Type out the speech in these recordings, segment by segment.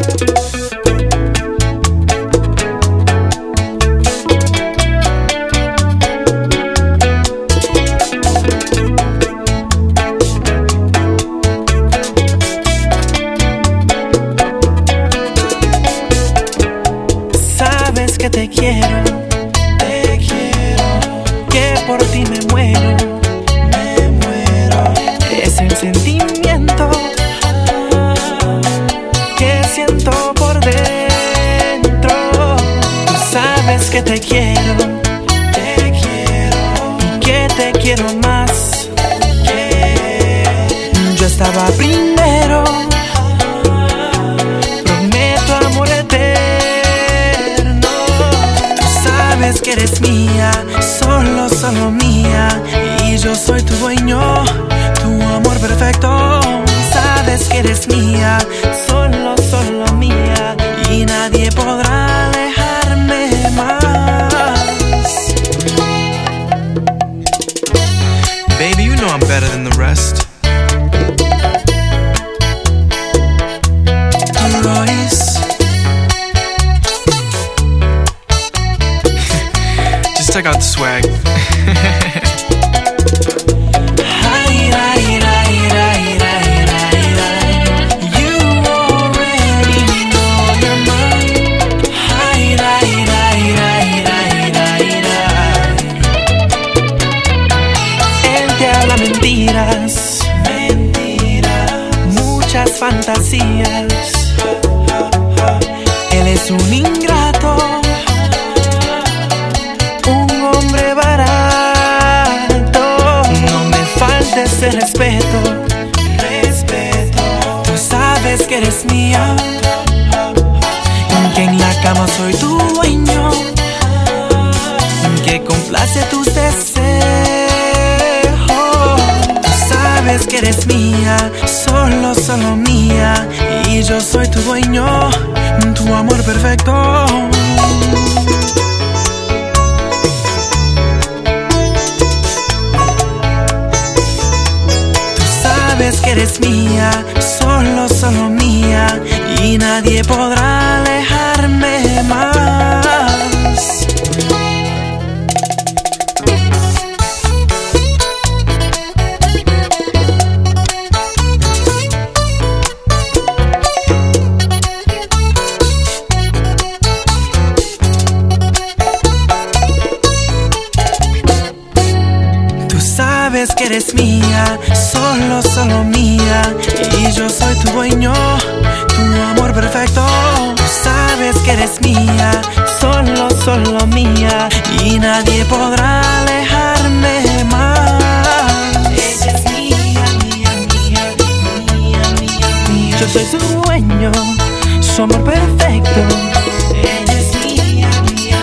Que te quiero, que por ti me muero, es el sentimiento que siento por dentro. Tú sabes que te quiero, y que te quiero más. Yo estaba primero, prometo amor eterno. Sabes que eres mía, solo mía, y yo soy tu dueño, tu amor perfecto. Sabes que eres mía, solo mía, y nadie podrá alejarme más. Baby, you know I'm better than the rest. Royce. Check out the swag. You already know you're mine. Él te habla mentiras, muchas fantasías. Él es un ingrato, de respeto. Tú sabes que eres mía, que en la cama soy tu dueño, que complace tus deseos. Tú sabes que eres mía, solo mía, y yo soy tu dueño, tu amor perfecto. Sabes que eres mía, solo mía, y nadie podrá alejarme más. Tú sabes que eres mía, solo mía, y yo soy tu dueño, tu amor perfecto. Tú sabes que eres mía, solo mía, y nadie podrá alejarme más. Ella es mía, mía. Yo soy su dueño, su amor perfecto. Ella es mía, mía.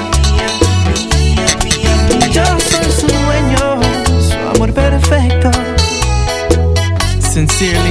Yo soy su dueño, su amor perfecto. Sincerely,